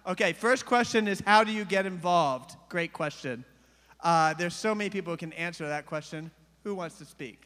Okay, first question is, how do you get involved? Great question. There's so many people who can answer that question. Who wants to speak?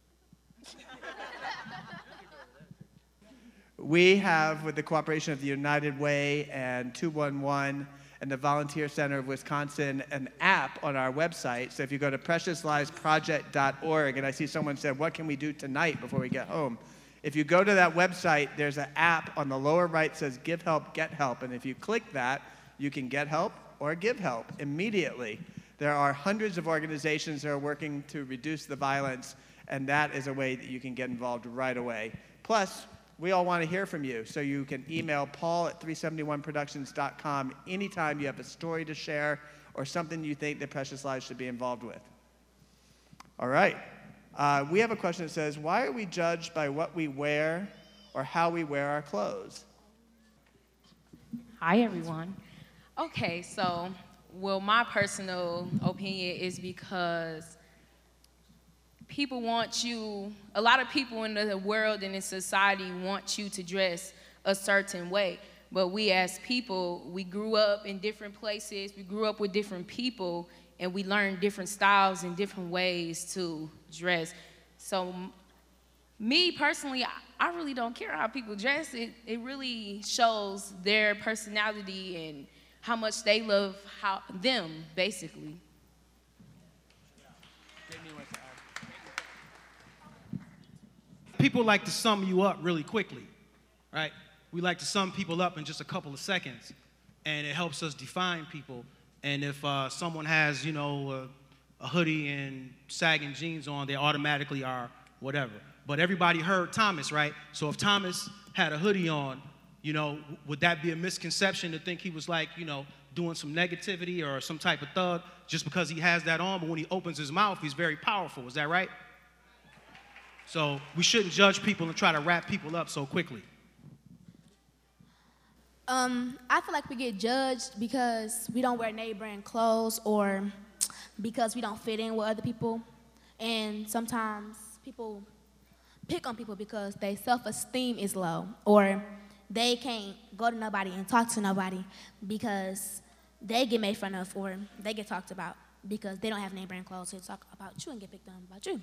We have, with the cooperation of the United Way and 211 and the Volunteer Center of Wisconsin, an app on our website. So if you go to preciouslivesproject.org, and I see someone said, what can we do tonight before we get home? If you go to that website, there's an app on the lower right that says Give Help, Get Help. And if you click that, you can get help or give help immediately. There are hundreds of organizations that are working to reduce the violence, and that is a way that you can get involved right away. Plus, we all want to hear from you, so you can email paul@371productions.com anytime you have a story to share or something you think that Precious Lives should be involved with. All right. We have a question that says, why are we judged by what we wear or how we wear our clothes? Hi, everyone. Okay, so, well, my personal opinion is because people want you, a lot of people in the world and in society want you to dress a certain way. But we as people, we grew up in different places, we grew up with different people, and we learned different styles and different ways to dress. So me personally, I really don't care how people dress. It really shows their personality and how much they love them, basically. People like to sum you up really quickly, right? We like to sum people up in just a couple of seconds, and it helps us define people. And if someone has, you know, a hoodie and sagging jeans on, they automatically are whatever. But everybody heard Thomas, right? So if Thomas had a hoodie on, you know, would that be a misconception to think he was like, you know, doing some negativity or some type of thug just because he has that on? But when he opens his mouth, he's very powerful. Is that right? So we shouldn't judge people and try to wrap people up so quickly. I feel like we get judged because we don't wear name brand clothes or because we don't fit in with other people. And sometimes people pick on people because their self-esteem is low, or they can't go to nobody and talk to nobody because they get made fun of, or they get talked about because they don't have name brand clothes to talk about you and get picked on about you.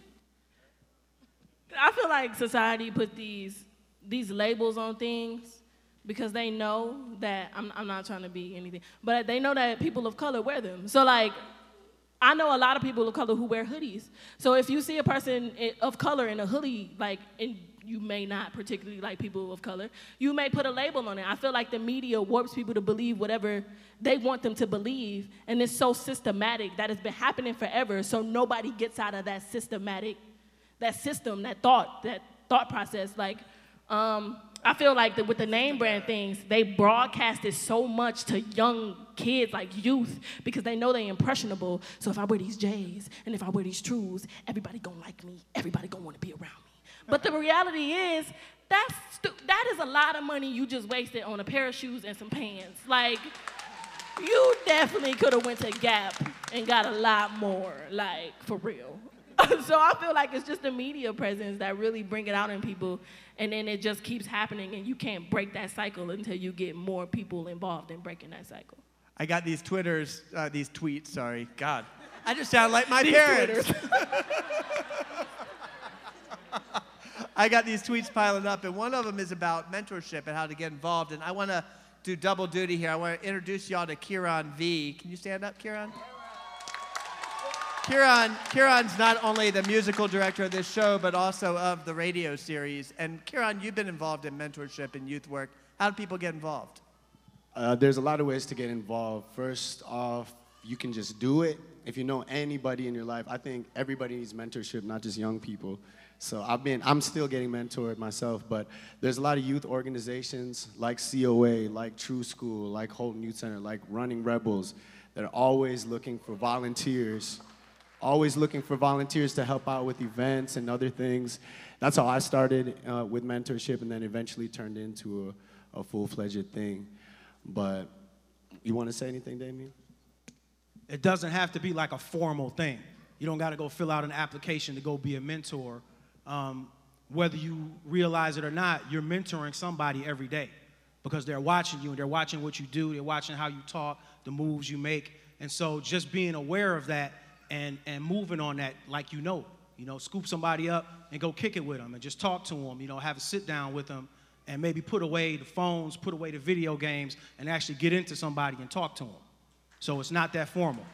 I feel like society put these labels on things because they know that, I'm not trying to be anything, but they know that people of color wear them. So like, I know a lot of people of color who wear hoodies. So if you see a person of color in a hoodie, like, and you may not particularly like people of color, you may put a label on it. I feel like the media warps people to believe whatever they want them to believe, and it's so systematic that it's been happening forever, so nobody gets out of that systematic, that system, that thought process. Like, I feel like that with the name brand things, they broadcast it so much to young kids, like youth, because they know they're impressionable. So if I wear these J's and if I wear these Trues, everybody gonna like me. Everybody gonna wanna be around me. But the reality is, that is a lot of money you just wasted on a pair of shoes and some pants. Like, you definitely could have went to Gap and got a lot more, like, for real. So I feel like it's just the media presence that really bring it out in people, and then it just keeps happening, and you can't break that cycle until you get more people involved in breaking that cycle. I got these tweets, sorry. God, I just sound like my parents. I got these tweets piling up, and one of them is about mentorship and how to get involved, and I want to do double duty here. I want to introduce y'all to Kieran V. Can you stand up, Kieran? Kieran's not only the musical director of this show, but also of the radio series. And Kieran, you've been involved in mentorship and youth work. How do people get involved? There's a lot of ways to get involved. First off, you can just do it. If you know anybody in your life, I think everybody needs mentorship, not just young people. So I'm still getting mentored myself, but there's a lot of youth organizations like COA, like True School, like Holton Youth Center, like Running Rebels, that are always looking for volunteers. Always looking for volunteers to help out with events and other things. That's how I started with mentorship, and then eventually turned into a full-fledged thing. But you want to say anything, Damien? It doesn't have to be like a formal thing. You don't got to go fill out an application to go be a mentor. Whether you realize it or not, you're mentoring somebody every day. because they're watching you and they're watching what you do, they're watching how you talk, the moves you make. And so just being aware of that and moving on that like you know, scoop somebody up and go kick it with them and just talk to them, have a sit down with them and maybe put away the phones, put away the video games and actually get into somebody and talk to them. So it's not that formal.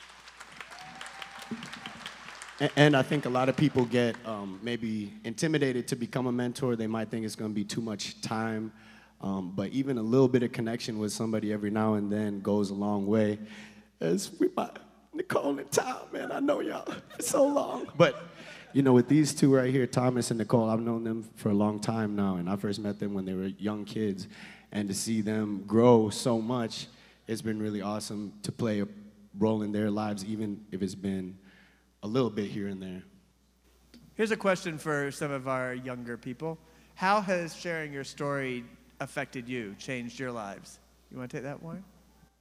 And I think a lot of people get maybe intimidated to become a mentor. They might think it's going to be too much time. But even a little bit of connection with somebody every now and then goes a long way. As we my Nicole and Tom, man, I know y'all for so long. But, with these two right here, Thomas and Nicole, I've known them for a long time now. And I first met them when they were young kids. And to see them grow so much, it's been really awesome to play a role in their lives, even if it's been a little bit here and there. Here's a question for some of our younger people. How has sharing your story affected you, changed your lives? You want to take that, Warren?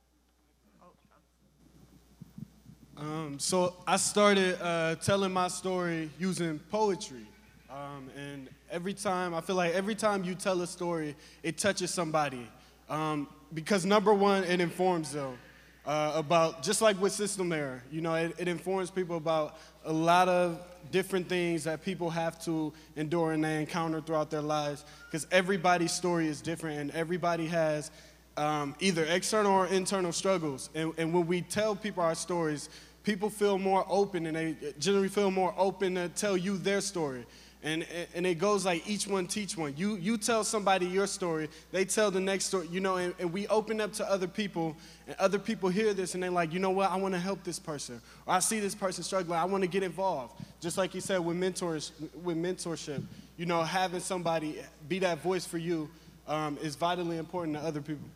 So I started telling my story using poetry. And I feel like every time you tell a story, it touches somebody. Because number one, it informs them. About, just like with System Error, it informs people about a lot of different things that people have to endure and they encounter throughout their lives, because everybody's story is different and everybody has either external or internal struggles. And when we tell people our stories, people feel more open and they generally feel more open to tell you their story. And it goes like each one teach one. You tell somebody your story, they tell the next story, and we open up to other people, and other people hear this and they're like, you know what, I want to help this person. Or I see this person struggling, I want to get involved. Just like you said with mentorship, having somebody be that voice for you is vitally important to other people.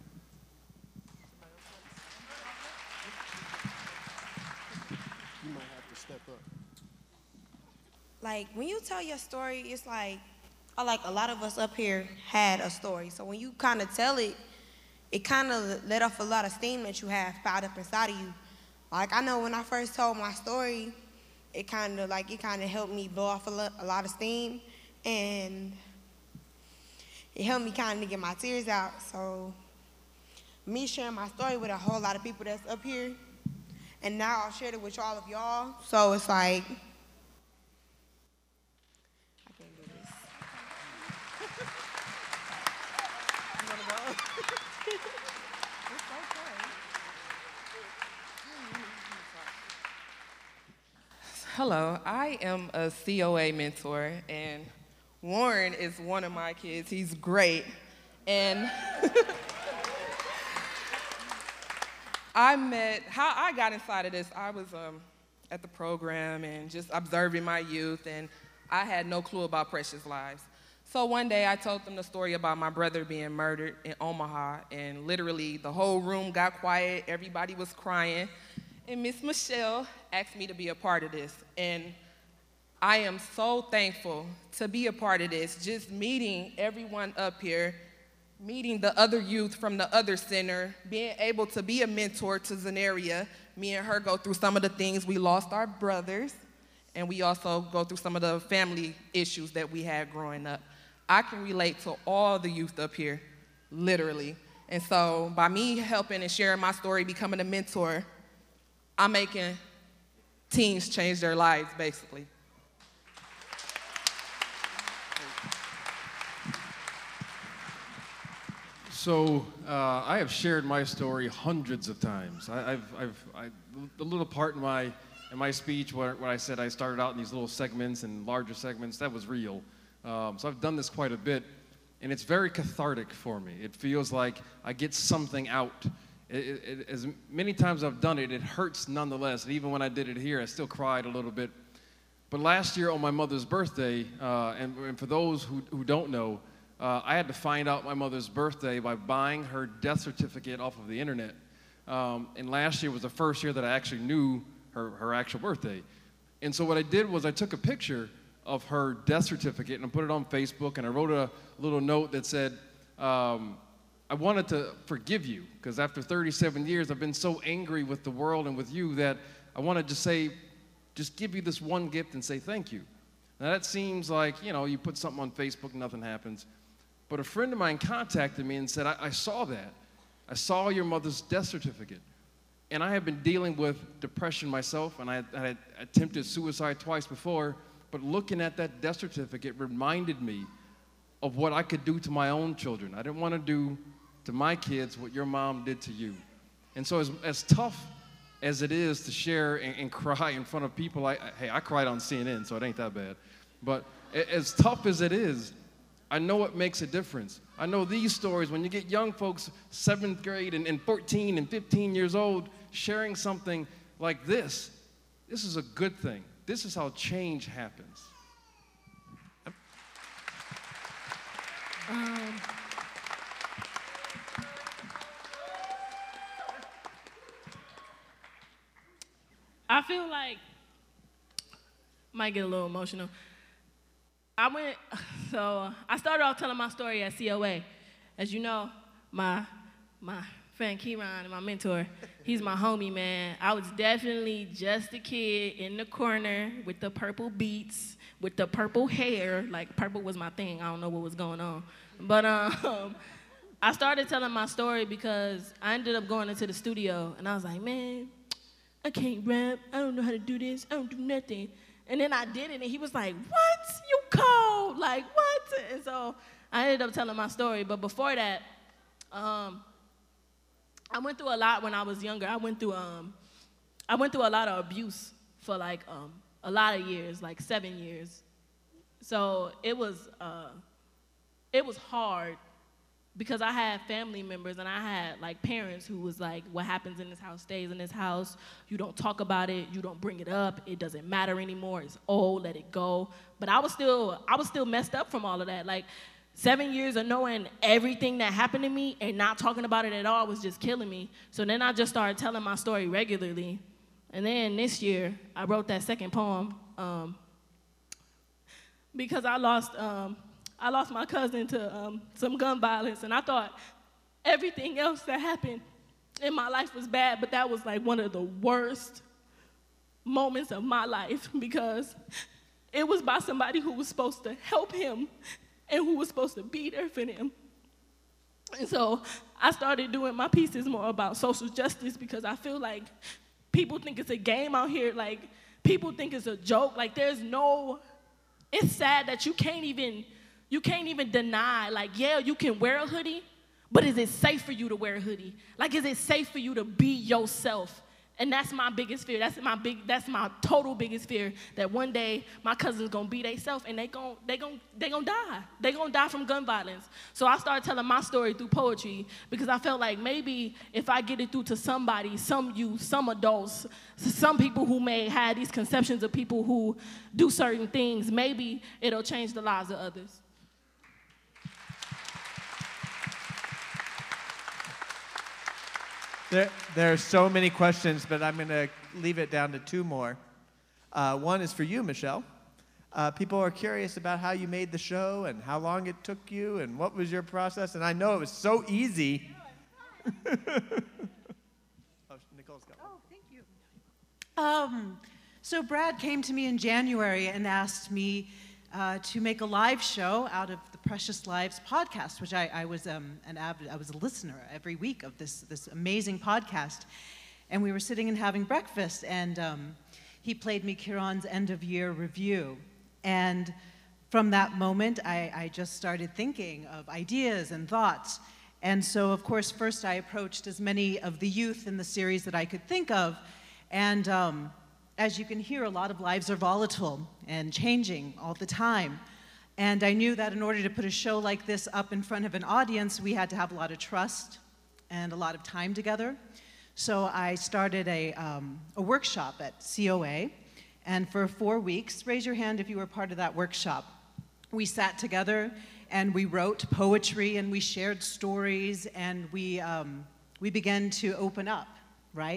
You might have to step up. Like, when you tell your story, it's like a lot of us up here had a story. So when you kind of tell it, it kind of let off a lot of steam that you have piled up inside of you. Like, I know when I first told my story, it kind of helped me blow off a lot of steam. And it helped me kind of get my tears out. So me sharing my story with a whole lot of people that's up here, and now I've shared it with all of y'all. So it's like, Hello, I am a COA mentor, and Warren is one of my kids. He's great. And how I got inside of this, I was at the program and just observing my youth, and I had no clue about Precious Lives. So one day I told them the story about my brother being murdered in Omaha, and literally the whole room got quiet, everybody was crying, and Miss Michelle asked me to be a part of this. And I am so thankful to be a part of this, just meeting everyone up here, meeting the other youth from the other center, being able to be a mentor to Zenaria. Me and her go through some of the things. We lost our brothers, and we also go through some of the family issues that we had growing up. I can relate to all the youth up here, literally. And so by me helping and sharing my story, becoming a mentor, I'm making teens change their lives, basically. So I have shared my story hundreds of times. The little part in my speech where I said I started out in these little segments and larger segments, that was real. So I've done this quite a bit, and it's very cathartic for me. It feels like I get something out. As many times I've done it, it hurts nonetheless. And even when I did it here, I still cried a little bit. But last year on my mother's birthday, and for those who don't know, I had to find out my mother's birthday by buying her death certificate off of the internet. And last year was the first year that I actually knew her actual birthday. And so what I did was I took a picture of her death certificate and I put it on Facebook, and I wrote a little note that said, I wanted to forgive you, because after 37 years, I've been so angry with the world and with you that I wanted to say, just give you this one gift and say thank you. Now that seems like, you put something on Facebook, nothing happens. But a friend of mine contacted me and said, I saw that. I saw your mother's death certificate. And I have been dealing with depression myself, and I had attempted suicide twice before, but looking at that death certificate reminded me of what I could do to my own children. I didn't want to do to my kids what your mom did to you. And so as tough as it is to share and cry in front of people, hey, I cried on CNN, so it ain't that bad. But as tough as it is, I know it makes a difference. I know these stories, when you get young folks, 7th grade and 14 and 15 years old, sharing something like this is a good thing. This is how change happens. I feel like, might get a little emotional. I started off telling my story at COA. As you know, my friend Kieran and my mentor, he's my homie, man. I was definitely just a kid in the corner with the purple beats, with the purple hair. Like, purple was my thing. I don't know what was going on. But I started telling my story because I ended up going into the studio, and I was like, man, I can't rap. I don't know how to do this. I don't do nothing. And then I did it, and he was like, what? You cold? Like, what? And so I ended up telling my story. But before that, I went through a lot when I was younger. I went through a lot of abuse for like a lot of years, like 7 years. So it was hard because I had family members and I had like parents who was like, what happens in this house stays in this house. You don't talk about it. You don't bring it up. It doesn't matter anymore. It's old. Let it go. But I was still messed up from all of that. Like 7 years of knowing everything that happened to me and not talking about it at all was just killing me. So then I just started telling my story regularly. And then this year, I wrote that second poem because I lost my cousin to some gun violence, and I thought everything else that happened in my life was bad, but that was like one of the worst moments of my life because it was by somebody who was supposed to help him and who was supposed to be there for him. And so I started doing my pieces more about social justice because I feel like people think it's a game out here. Like, people think it's a joke. Like, it's sad that you can't even deny, like, yeah, you can wear a hoodie, but is it safe for you to wear a hoodie? Like, is it safe for you to be yourself? And that's my biggest fear. That's my total biggest fear, that one day my cousin's gonna be themselves and they gonna die. They gonna die from gun violence. So I started telling my story through poetry because I felt like maybe if I get it through to somebody, some youth, some adults, some people who may have these conceptions of people who do certain things, maybe it'll change the lives of others. There are so many questions, but I'm going to leave it down to two more. One is for you, Michelle. People are curious about how you made the show and how long it took you and what was your process. And I know it was so easy. Oh, Nicole's got one. Oh, thank you. So Brad came to me in January and asked me to make a live show out of the Precious Lives podcast, which I was I was a listener every week of this amazing podcast. And we were sitting and having breakfast, and he played me Kieran's end of year review. And from that moment, I just started thinking of ideas and thoughts. And so, of course, first I approached as many of the youth in the series that I could think of. And as you can hear, a lot of lives are volatile and changing all the time. And I knew that in order to put a show like this up in front of an audience, we had to have a lot of trust and a lot of time together. So I started a workshop at COA, and for 4 weeks, raise your hand if you were part of that workshop. We sat together and we wrote poetry and we shared stories and we began to open up, right?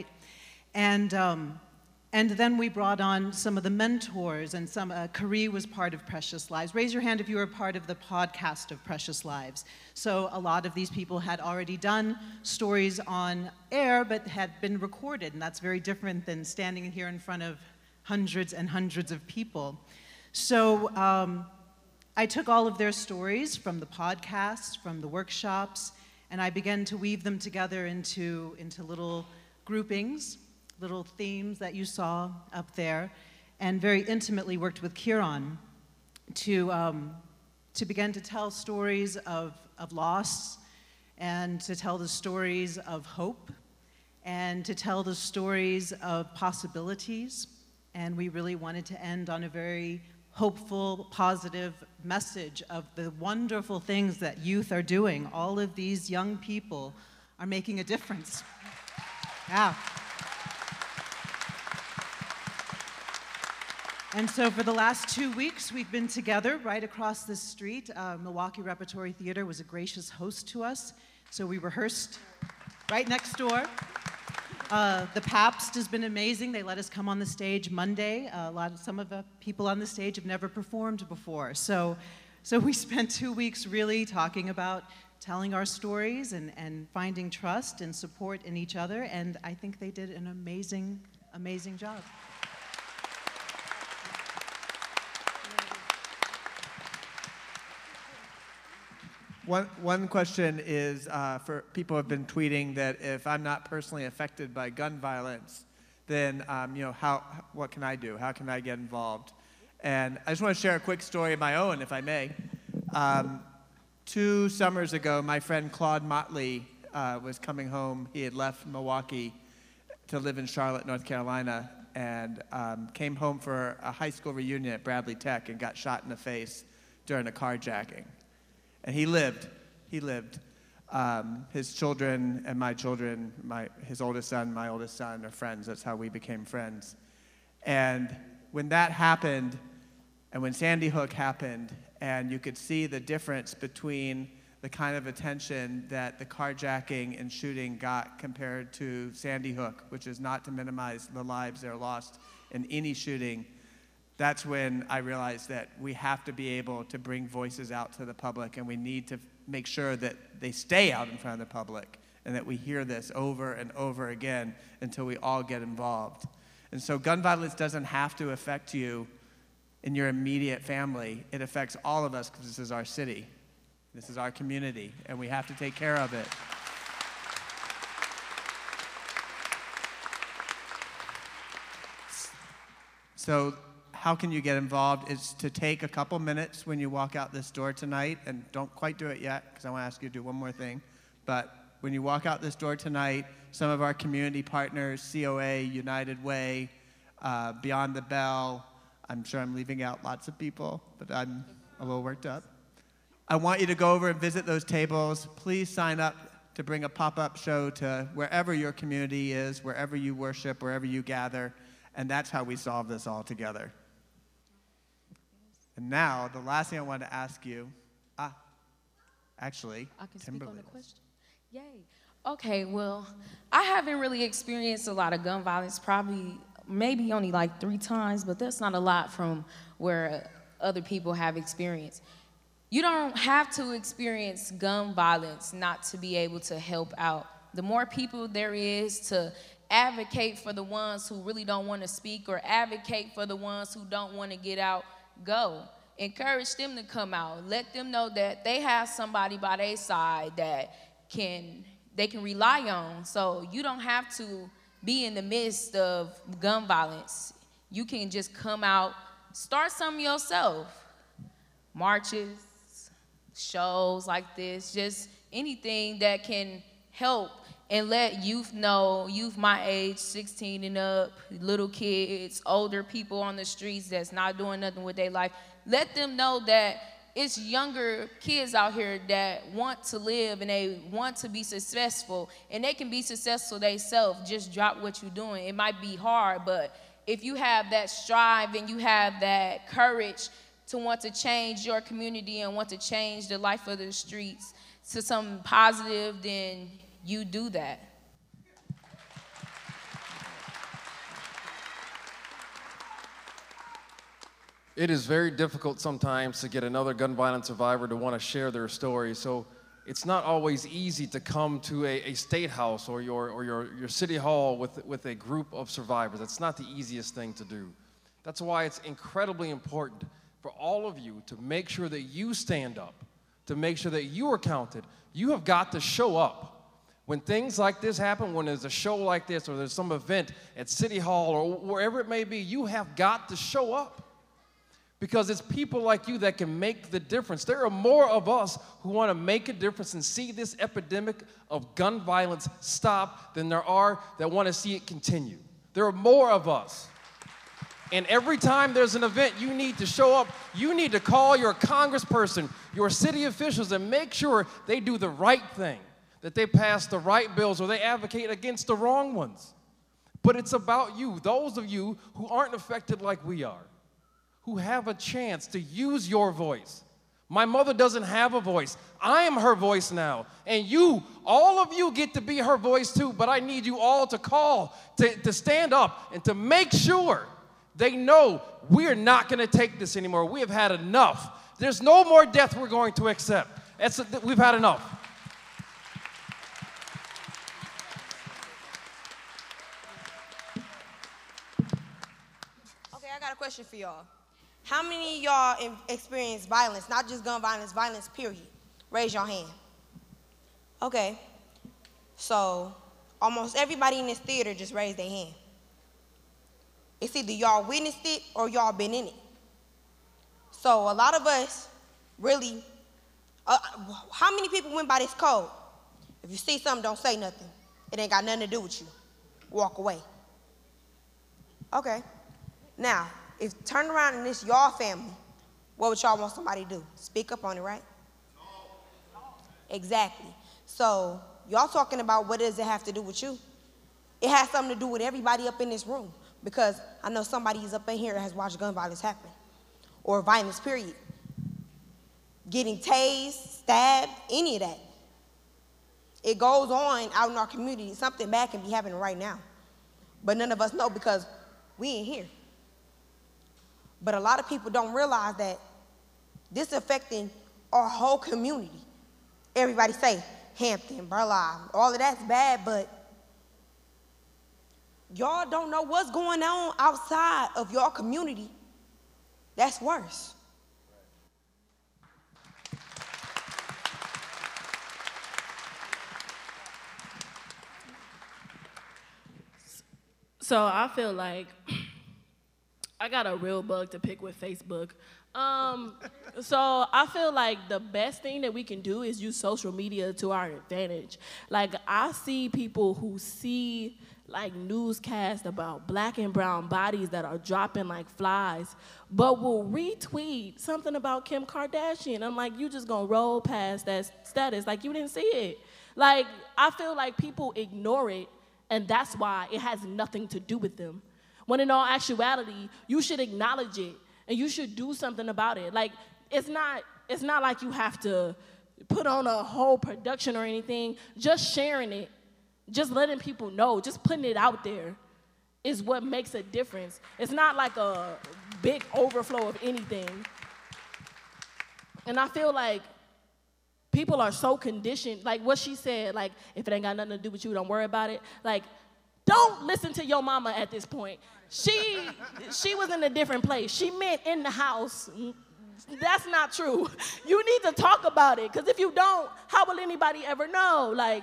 And then we brought on some of the mentors, and Carrie was part of Precious Lives. Raise your hand if you were part of the podcast of Precious Lives. So a lot of these people had already done stories on air, but had been recorded, and that's very different than standing here in front of hundreds and hundreds of people. So I took all of their stories from the podcasts, from the workshops, and I began to weave them together into little groupings, little themes that you saw up there, and very intimately worked with Kieran to begin to tell stories of loss, and to tell the stories of hope, and to tell the stories of possibilities. And we really wanted to end on a very hopeful, positive message of the wonderful things that youth are doing. All of these young people are making a difference. Yeah. And so for the last 2 weeks, we've been together right across the street. Milwaukee Repertory Theater was a gracious host to us. So we rehearsed right next door. The Pabst has been amazing. They let us come on the stage Monday. Some of the people on the stage have never performed before. So we spent 2 weeks really talking about telling our stories and finding trust and support in each other. And I think they did an amazing, amazing job. One question is for people who have been tweeting that if I'm not personally affected by gun violence, then what can I do? How can I get involved? And I just want to share a quick story of my own, if I may. 2 summers ago, my friend Claude Motley was coming home. He had left Milwaukee to live in Charlotte, North Carolina, and came home for a high school reunion at Bradley Tech and got shot in the face during a carjacking. And he lived. His children and my children, his oldest son, my oldest son are friends. That's how we became friends. And when that happened, and when Sandy Hook happened, and you could see the difference between the kind of attention that the carjacking and shooting got compared to Sandy Hook, which is not to minimize the lives that are lost in any shooting, that's when I realized that we have to be able to bring voices out to the public, and we need to make sure that they stay out in front of the public and that we hear this over and over again until we all get involved. And so gun violence doesn't have to affect you in your immediate family. It affects all of us because this is our city. This is our community, and we have to take care of it. So how can you get involved is to take a couple minutes when you walk out this door tonight, and don't quite do it yet because I want to ask you to do one more thing, but when you walk out this door tonight, some of our community partners, COA, United Way, Beyond the Bell, I'm sure I'm leaving out lots of people, but I'm a little worked up. I want you to go over and visit those tables. Please sign up to bring a pop-up show to wherever your community is, wherever you worship, wherever you gather, and that's how we solve this all together. And now, the last thing I wanted to ask you, actually, I can Timberly. speak on the question. Yay. Okay, well, I haven't really experienced a lot of gun violence, maybe only like 3 times, but that's not a lot from where other people have experienced. You don't have to experience gun violence not to be able to help out. The more people there is to advocate for the ones who really don't want to speak or advocate for the ones who don't want to get out, go. Encourage them to come out. Let them know that they have somebody by their side that they can rely on. So you don't have to be in the midst of gun violence. You can just come out, start something yourself. Marches, shows like this, just anything that can help and let youth know, youth my age, 16 and up, little kids, older people on the streets that's not doing nothing with their life. Let them know that it's younger kids out here that want to live and they want to be successful, and they can be successful themselves. Just drop what you're doing. It might be hard, but if you have that strive and you have that courage to want to change your community and want to change the life of the streets to something positive, then you do that. It is very difficult sometimes to get another gun violence survivor to want to share their story. So it's not always easy to come to a state house or your city hall with a group of survivors. That's not the easiest thing to do. That's why it's incredibly important for all of you to make sure that you stand up, to make sure that you are counted. You have got to show up. When things like this happen, when there's a show like this, or there's some event at City Hall or wherever it may be, you have got to show up. Because it's people like you that can make the difference. There are more of us who want to make a difference and see this epidemic of gun violence stop than there are that want to see it continue. There are more of us. And every time there's an event, you need to show up. You need to call your congressperson, your city officials, and make sure they do the right thing, that they pass the right bills or they advocate against the wrong ones. But it's about you, those of you who aren't affected like we are, who have a chance to use your voice. My mother doesn't have a voice. I am her voice now. And you, all of you get to be her voice too, but I need you all to call, to stand up, and to make sure they know we're not going to take this anymore. We have had enough. There's no more death we're going to accept. We've had enough. Okay, I got a question for y'all. How many of y'all experience violence, not just gun violence, violence period? Raise your hand. Okay. So almost everybody in this theater just raised their hand. It's either y'all witnessed it or y'all been in it. So a lot of us really, how many people went by this code? If you see something, don't say nothing. It ain't got nothing to do with you. Walk away. Okay. Now, if turn around and it's y'all family, what would y'all want somebody to do? Speak up on it, right? Exactly. So y'all talking about what does it have to do with you? It has something to do with everybody up in this room, because I know somebody is up in here that has watched gun violence happen, or violence period. Getting tased, stabbed, any of that. It goes on out in our community. Something bad can be happening right now, but none of us know because we ain't here. But a lot of people don't realize that this affecting our whole community. Everybody say Hampton, Burleigh, all of that's bad, but y'all don't know what's going on outside of your community. That's worse. So I feel like I got a real bug to pick with Facebook. So I feel like the best thing that we can do is use social media to our advantage. Like, I see people who see like newscasts about black and brown bodies that are dropping like flies, but will retweet something about Kim Kardashian. I'm like, you just gonna roll past that status like you didn't see it. Like, I feel like people ignore it, and that's why it has nothing to do with them. When in all actuality, you should acknowledge it and you should do something about it. Like, it's not like you have to put on a whole production or anything. Just sharing it, just letting people know, just putting it out there is what makes a difference. It's not like a big overflow of anything. And I feel like people are so conditioned, like what she said, like, if it ain't got nothing to do with you, don't worry about it. Like, don't listen to your mama at this point. She was in a different place. She meant in the house. That's not true. You need to talk about it, because if you don't, how will anybody ever know? Like,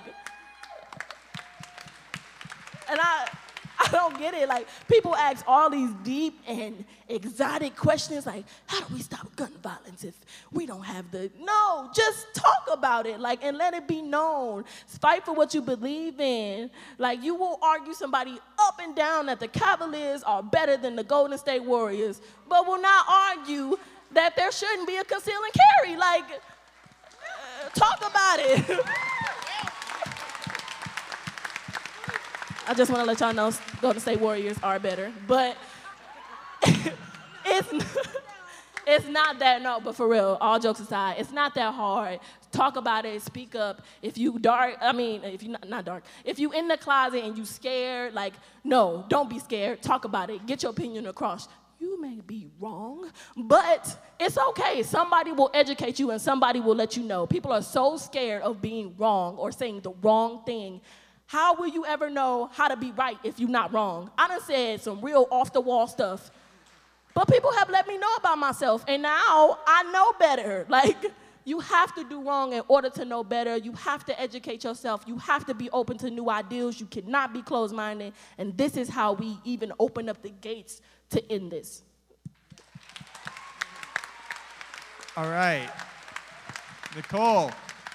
and I don't get it. Like, people ask all these deep and exotic questions, like, how do we stop gun violence if we don't have the... No, just talk about it, like, and let it be known. Fight for what you believe in. Like, you will argue somebody up and down that the Cavaliers are better than the Golden State Warriors, but will not argue that there shouldn't be a conceal and carry. Like, talk about it. I just want to let y'all know Golden State Warriors are better, but it's not that, no, but for real, all jokes aside, it's not that hard. Talk about it, speak up. If you not dark, if you in the closet and you scared, like, no, don't be scared, talk about it, get your opinion across. You may be wrong, but it's okay. Somebody will educate you and somebody will let you know. People are so scared of being wrong or saying the wrong thing. How will you ever know how to be right if you're not wrong? I done said some real off-the-wall stuff. But people have let me know about myself, and now I know better. Like, you have to do wrong in order to know better. You have to educate yourself. You have to be open to new ideals. You cannot be closed-minded. And this is how we even open up the gates to end this. All right. Nicole.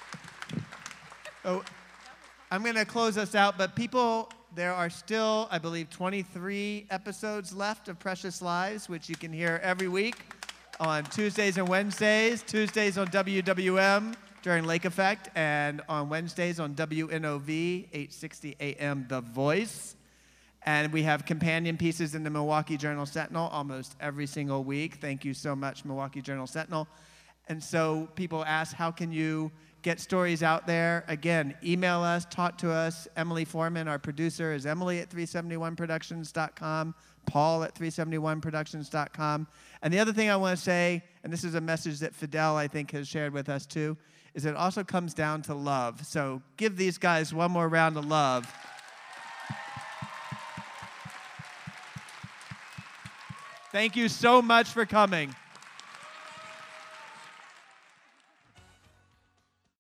Oh, I'm going to close us out, but people, there are still, I believe, 23 episodes left of Precious Lives, which you can hear every week on Tuesdays and Wednesdays. Tuesdays on WWM during Lake Effect, and on Wednesdays on WNOV, 860 AM, The Voice. And we have companion pieces in the Milwaukee Journal-Sentinel almost every single week. Thank you so much, Milwaukee Journal-Sentinel. And so people ask, how can you get stories out there? Again, email us, talk to us. Emily Foreman, our producer, is Emily@371productions.com, Paul@371productions.com. And the other thing I want to say, and this is a message that Fidel, I think, has shared with us too, is it also comes down to love. So give these guys one more round of love. Thank you so much for coming.